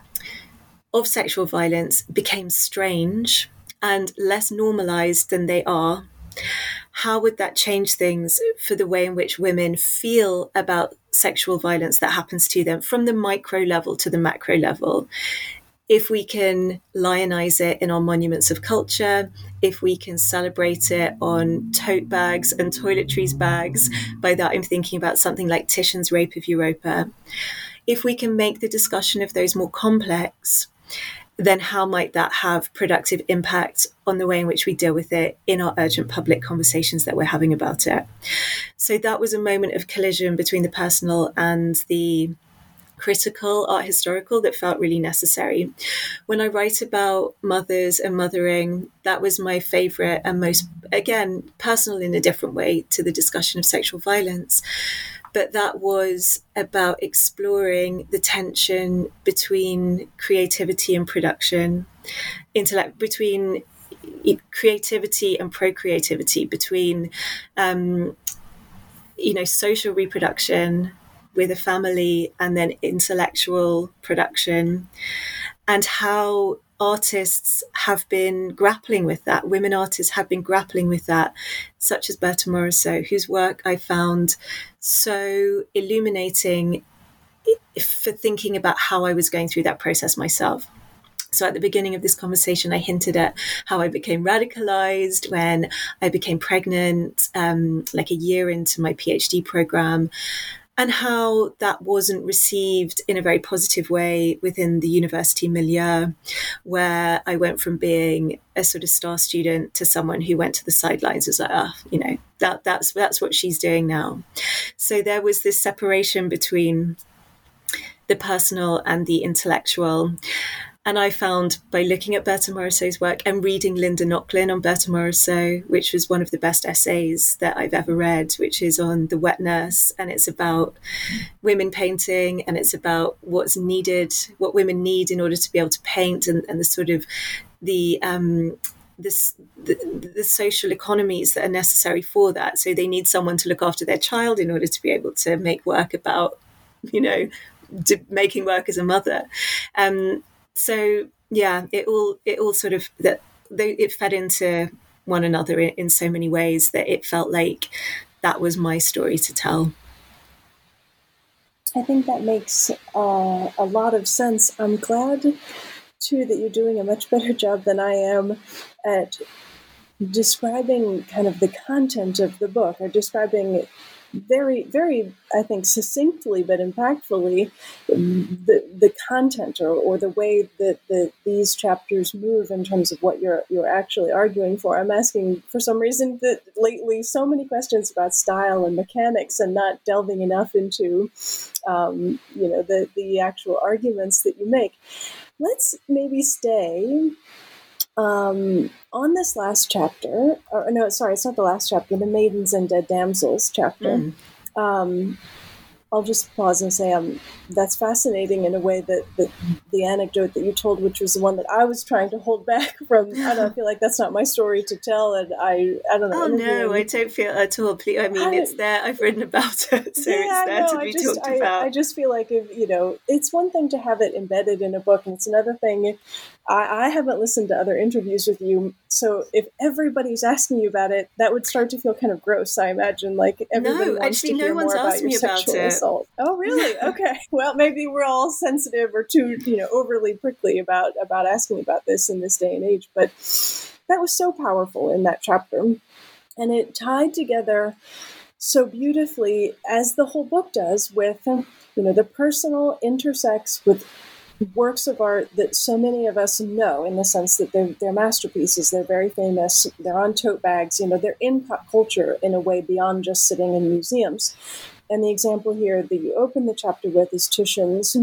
of sexual violence became strange and less normalized than they are? How would that change things for the way in which women feel about sexual violence that happens to them, from the micro level to the macro level? If we can lionize it in our monuments of culture, if we can celebrate it on tote bags and toiletries bags, by that I'm thinking about something like Titian's Rape of Europa. If we can make the discussion of those more complex, then how might that have productive impact on the way in which we deal with it in our urgent public conversations that we're having about it? So that was a moment of collision between the personal and the critical, art historical, that felt really necessary. When I write about mothers and mothering, that was my favorite and most, again, personal in a different way to the discussion of sexual violence. But that was about exploring the tension between creativity and production, intellect, between creativity and procreativity, between, um, you know, social reproduction with a family and then intellectual production, and how artists have been grappling with that. Women artists have been grappling with that, such as Berta Morisot, whose work I found so illuminating for thinking about how I was going through that process myself. So at the beginning of this conversation, I hinted at how I became radicalized when I became pregnant, um, like a year into my PhD program, and how that wasn't received in a very positive way within the university milieu, where I went from being a sort of star student to someone who went to the sidelines. It was like, oh, you know, that that's that's what she's doing now. So there was this separation between the personal and the intellectual. And I found, by looking at Bertha Morisot's work and reading Linda Nochlin on Bertha Morisot, which was one of the best essays that I've ever read, which is on the wet nurse, and it's about women painting, and it's about what's needed, what women need in order to be able to paint, and, and the sort of the um, this the, the social economies that are necessary for that. So they need someone to look after their child in order to be able to make work about, you know, making work as a mother. Um, So yeah, it all it all sort of that they it fed into one another in, in so many ways that it felt like that was my story to tell. I think that makes uh, a lot of sense. I'm glad too that you're doing a much better job than I am at describing kind of the content of the book, or describing very, very, I think, succinctly but impactfully the the content, or, or the way that the, these chapters move in terms of what you're you're actually arguing for. I'm asking, for some reason, that lately so many questions about style and mechanics, and not delving enough into, um, you know, the the actual arguments that you make. Let's maybe stay Um, on this last chapter, or no, sorry, it's not the last chapter, the Maidens and Dead Damsels chapter. Mm. Um, I'll just pause and say um, that's fascinating in a way that, that the anecdote that you told, which was the one that I was trying to hold back from. I don't feel like that's not my story to tell, and I, I don't know. Oh no, I don't feel at all. I mean, I, it's there. I've written about it, so yeah, it's there no, to be just, talked I, about. I just feel like, if you know, it's one thing to have it embedded in a book, and it's another thing. I, I haven't listened to other interviews with you, so if everybody's asking you about it, that would start to feel kind of gross. I imagine, like everybody no, wants actually, to hear no one's more asked about me your about sexual it. assault. Oh, really? Okay. Well, maybe we're all sensitive or too, you know, overly prickly about about asking about this in this day and age. But that was so powerful in that chapter, and it tied together so beautifully, as the whole book does, with, you know, the personal intersects with works of art that so many of us know, in the sense that they're, they're masterpieces, they're very famous, they're on tote bags, you know, they're in pop culture in a way beyond just sitting in museums. And the example here that you open the chapter with is Titian's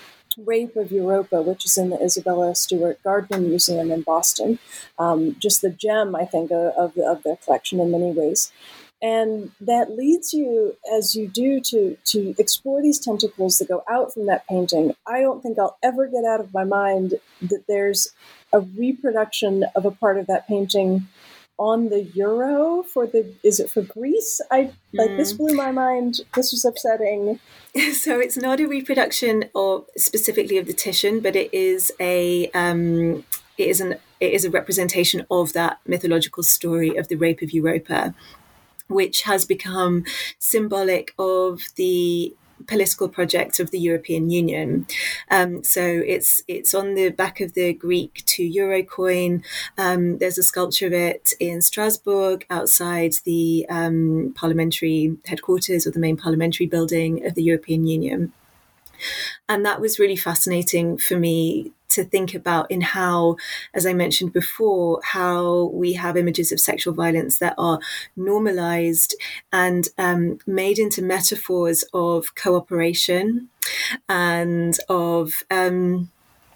Rape of Europa, which is in the Isabella Stewart Gardner Museum in Boston. Um, just the gem, I think, of, of, of their collection in many ways. And that leads you, as you do, to to explore these tentacles that go out from that painting. I don't think I'll ever get out of my mind that there's a reproduction of a part of that painting on the euro for the, is it for Greece? I like mm. This blew my mind. This was upsetting. So it's not a reproduction of specifically of the Titian, but it is a um, it is an it is a representation of that mythological story of the Rape of Europa, which has become symbolic of the political project of the European Union. Um, so it's it's on the back of the Greek two euro coin. Um, there's a sculpture of it in Strasbourg outside the um, parliamentary headquarters, or the main parliamentary building of the European Union. And that was really fascinating for me to think about, in how, as I mentioned before, how we have images of sexual violence that are normalized and um, made into metaphors of cooperation and of um,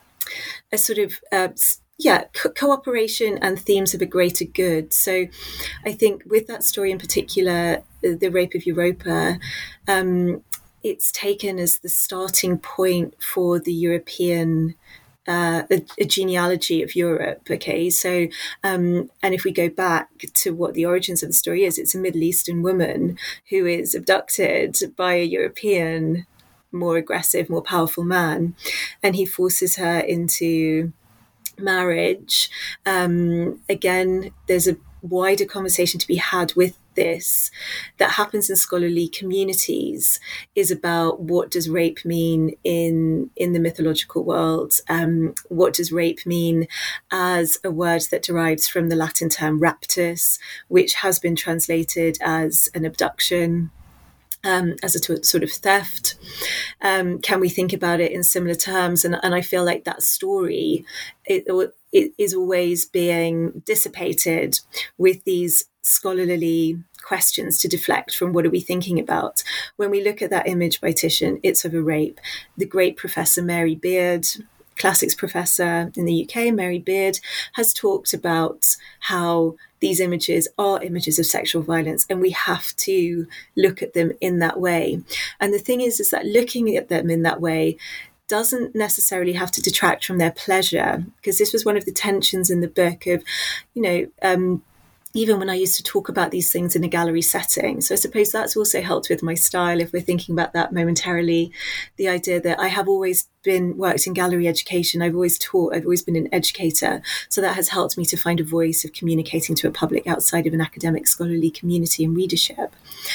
a sort of uh, yeah, co- cooperation and themes of a greater good. So I think with that story in particular, the Rape of Europa, um, it's taken as the starting point for the European Uh, a, a genealogy of Europe. Okay, so um, and if we go back to what the origins of the story is, it's a Middle Eastern woman who is abducted by a European, more aggressive, more powerful man, and he forces her into marriage. Um, again, there's a wider conversation to be had with this that happens in scholarly communities is about what does rape mean in in the mythological world? Um, what does rape mean as a word that derives from the Latin term raptus, which has been translated as an abduction, um, as a t- sort of theft? Um, can we think about it in similar terms? And, and I feel like that story it, it is always being dissipated with these scholarly questions to deflect from what are we thinking about. When we look at that image by Titian, it's of a rape. The great Professor Mary Beard, classics professor in the U K, Mary Beard, has talked about how these images are images of sexual violence, and we have to look at them in that way. And the thing is, is that looking at them in that way doesn't necessarily have to detract from their pleasure, because this was one of the tensions in the book of, you know, um, even when I used to talk about these things in a gallery setting. So I suppose that's also helped with my style, if we're thinking about that momentarily. The idea that I have always been worked in gallery education. I've always taught, I've always been an educator. So that has helped me to find a voice of communicating to a public outside of an academic scholarly community and readership.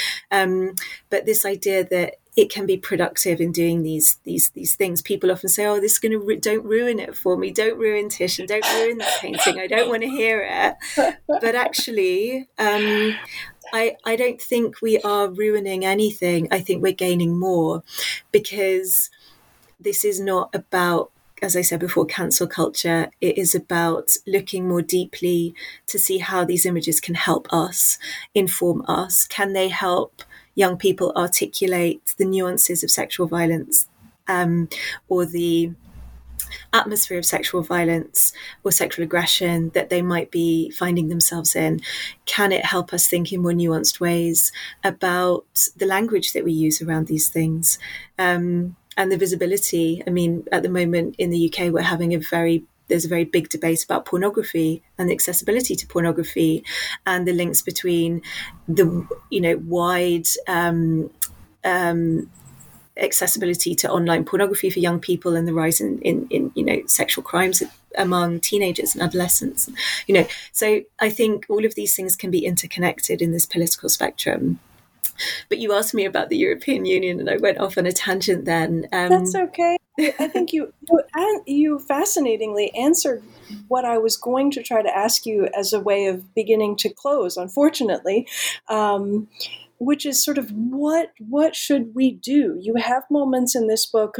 Um, but this idea that it can be productive in doing these these these things. People often say, "Oh, this is going to ru- don't ruin it for me. Don't ruin Titian. Don't ruin that painting. I don't want to hear it." But actually, um, I I don't think we are ruining anything. I think we're gaining more, because this is not about, as I said before, cancel culture. It is about looking more deeply to see how these images can help us, inform us. Can they help young people articulate the nuances of sexual violence, um, or the atmosphere of sexual violence or sexual aggression that they might be finding themselves in? Can it help us think in more nuanced ways about the language that we use around these things, um, and the visibility? I mean, at the moment in the U K, we're having a very there's a very big debate about pornography and the accessibility to pornography, and the links between the, you know, wide um, um, accessibility to online pornography for young people and the rise in, in, in, you know, sexual crimes among teenagers and adolescents. You know, so I think all of these things can be interconnected in this political spectrum. But you asked me about the European Union, and I went off on a tangent then. Um, That's okay. I think you, you you fascinatingly answered what I was going to try to ask you as a way of beginning to close, unfortunately, um, which is sort of what what should we do? You have moments in this book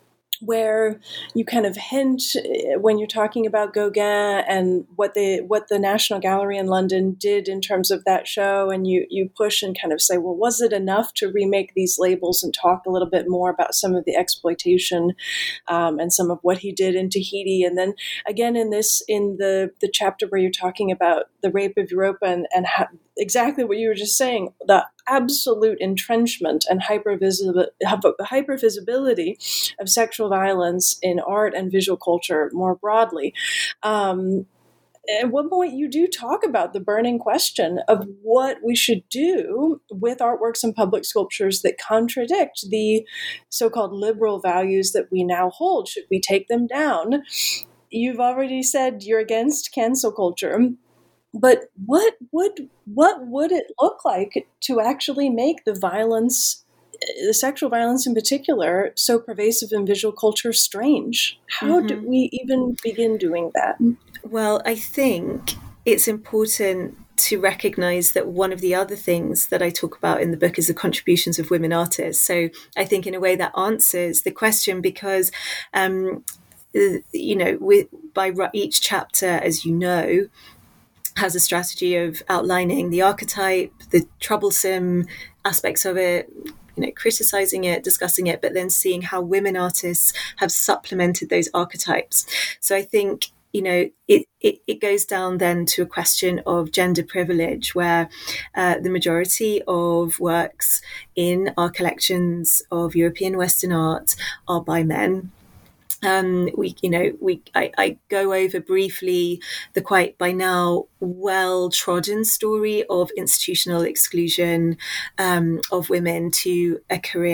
where you kind of hint, when you're talking about Gauguin and what the what the National Gallery in London did in terms of that show, and you you push and kind of say, well, was it enough to remake these labels and talk a little bit more about some of the exploitation um, and some of what he did in Tahiti? And then again in this in the the chapter where you're talking about the rape of Europa and, and how, exactly what you were just saying, the absolute entrenchment and hypervisibility, hypervisibility of sexual violence in art and visual culture more broadly. Um, at one point, you do talk about the burning question of what we should do with artworks and public sculptures that contradict the so-called liberal values that we now hold. Should we take them down? You've already said you're against cancel culture. But what would what would it look like to actually make the violence, the sexual violence in particular, so pervasive in visual culture strange? How mm-hmm. do we even begin doing that? Well, I think it's important to recognize that one of the other things that I talk about in the book is the contributions of women artists. So I think in a way that answers the question, because, um, you know, with, by each chapter, as you know, has a strategy of outlining the archetype, the troublesome aspects of it, you know, criticizing it, discussing it, but then seeing how women artists have supplemented those archetypes. So I think, you know, it, it, it goes down then to a question of gender privilege, where uh, the majority of works in our collections of European Western art are by men. Um, we, you know, we, I, I go over briefly the quite by now well-trodden story of institutional exclusion um, of women to a career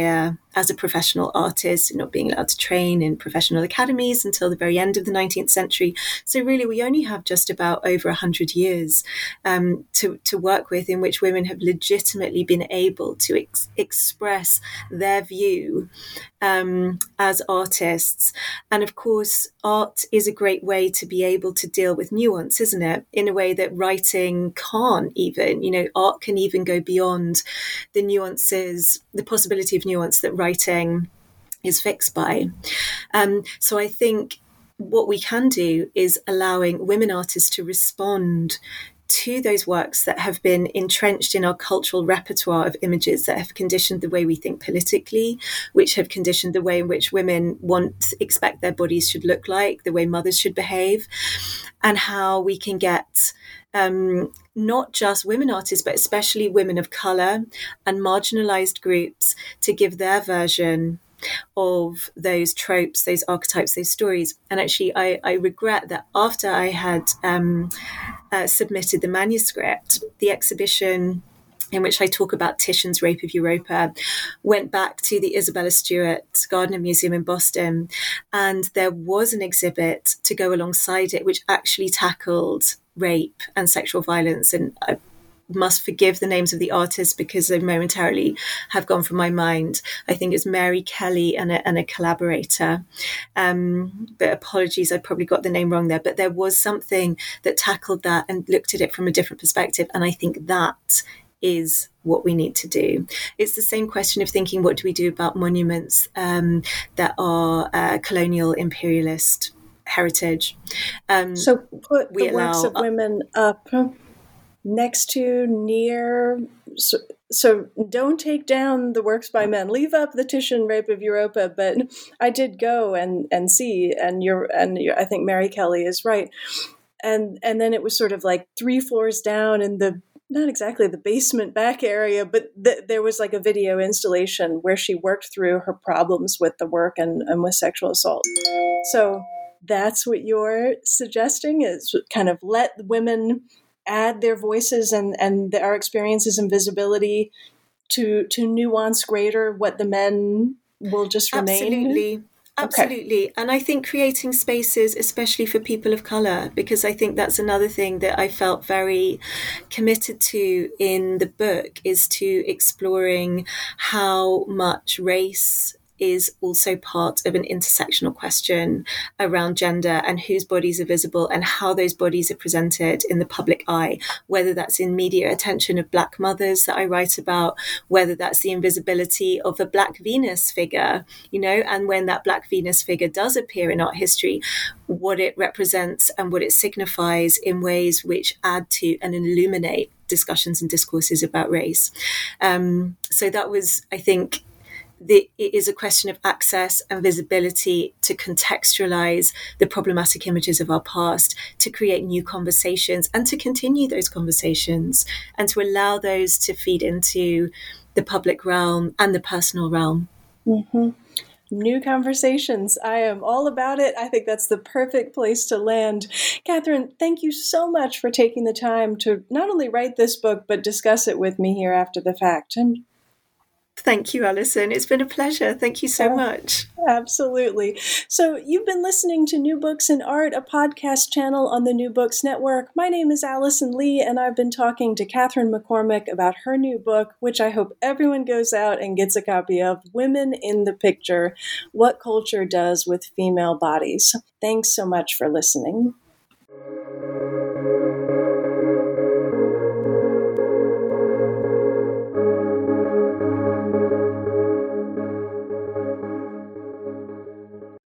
as a professional artist, not being allowed to train in professional academies until the very end of the nineteenth century. So really, we only have just about over one hundred years um, to, to work with in which women have legitimately been able to ex- express their view um, as artists. And of course, art is a great way to be able to deal with nuance, isn't it? In a way that writing can't even. You know, art can even go beyond the nuances, the possibility of nuance that writing is fixed by. Um, so I think what we can do is allowing women artists to respond to those works that have been entrenched in our cultural repertoire of images that have conditioned the way we think politically, which have conditioned the way in which women want, expect their bodies should look like, the way mothers should behave, and how we can get um, not just women artists, but especially women of colour and marginalised groups to give their version of those tropes, those archetypes, those stories. And actually, I, I regret that after I had um, uh, submitted the manuscript, the exhibition in which I talk about Titian's Rape of Europa went back to the Isabella Stewart Gardner Museum in Boston. And there was an exhibit to go alongside it, which actually tackled rape and sexual violence. And I must forgive the names of the artists because they momentarily have gone from my mind. I think it's Mary Kelly and a, and a collaborator. Um, but apologies, I probably got the name wrong there. But there was something that tackled that and looked at it from a different perspective. And I think that is what we need to do. It's the same question of thinking, what do we do about monuments um, that are uh, colonial imperialist heritage? Um, so put we the allow, works of women up next to, near, so, so don't take down the works by men. Leave up the Titian Rape of Europa. But I did go and, and see, and you're and you're, I think Mary Kelly is right. And and then it was sort of like three floors down in the, not exactly the basement back area, but th- there was like a video installation where she worked through her problems with the work and, and with sexual assault. So that's what you're suggesting, is kind of let women add their voices and, and our experiences and visibility to to nuance greater what the men will just remain? Absolutely. Absolutely. Okay. And I think creating spaces, especially for people of colour, because I think that's another thing that I felt very committed to in the book, is to exploring how much race is also part of an intersectional question around gender and whose bodies are visible and how those bodies are presented in the public eye, whether that's in media attention of Black mothers that I write about, whether that's the invisibility of a Black Venus figure, you know, and when that Black Venus figure does appear in art history, what it represents and what it signifies in ways which add to and illuminate discussions and discourses about race. Um, so that was, I think, The, it is a question of access and visibility to contextualize the problematic images of our past, to create new conversations and to continue those conversations and to allow those to feed into the public realm and the personal realm. Mm-hmm. New conversations. I am all about it. I think that's the perfect place to land. Catherine, thank you so much for taking the time to not only write this book, but discuss it with me here after the fact. And thank you, Alison. It's been a pleasure. Thank you so oh, much. Absolutely. So you've been listening to New Books in Art, a podcast channel on the New Books Network. My name is Alison Lee, and I've been talking to Catherine McCormick about her new book, which I hope everyone goes out and gets a copy of, Women in the Picture, What Culture Does with Female Bodies. Thanks so much for listening.